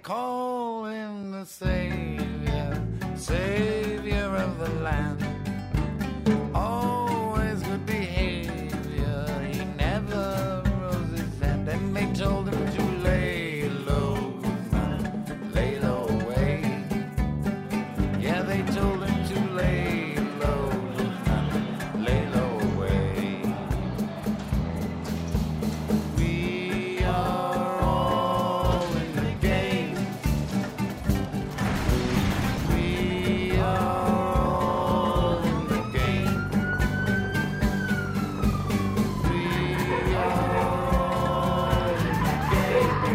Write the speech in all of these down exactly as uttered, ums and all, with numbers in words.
call him the savior, savior of the land. Always good behavior, he never rose his hand. And they told him to lay low, lay low away. Yeah, they told him to lay low, lay low away. We are all in the game. We are all in the game. We are all in the game.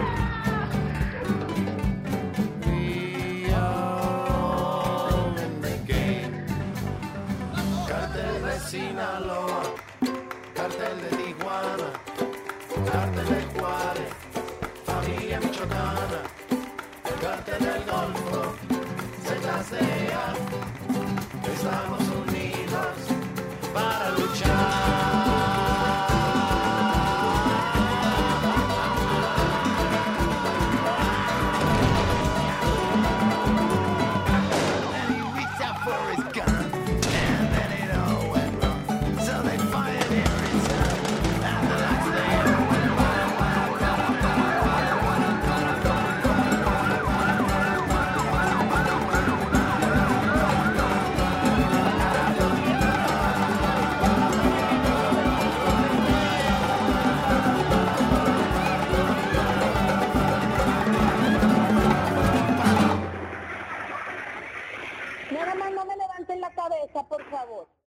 We are all in the game. Cartel de Sinaloa, cartel de Tijuana, cartel de Juárez, familia michoacana, el cartel del Golfo, Z C A, estamos unidos para luchar. And he reached out for his gun, and then it all went wrong. So they fired in return, and the lights they all went wild, wild, wild, wild, wild, wild, Nada más no me levanten la cabeza, por favor.